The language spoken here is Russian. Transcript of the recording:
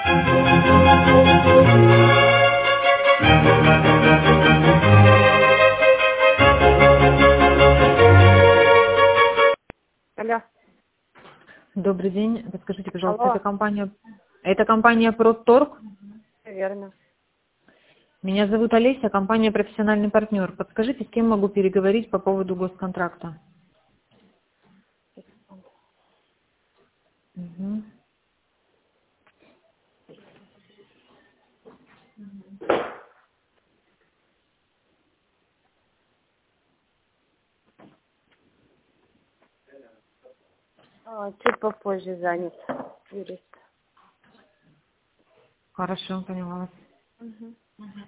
Алло. Добрый день. Подскажите, пожалуйста, Алло. это компания Продторг? Верно. Меня зовут Олеся, компания «Профессиональный партнер». Подскажите, с кем могу переговорить по поводу госконтракта? Мгм. Чуть попозже занят юрист. Хорошо, поняла вас. Угу.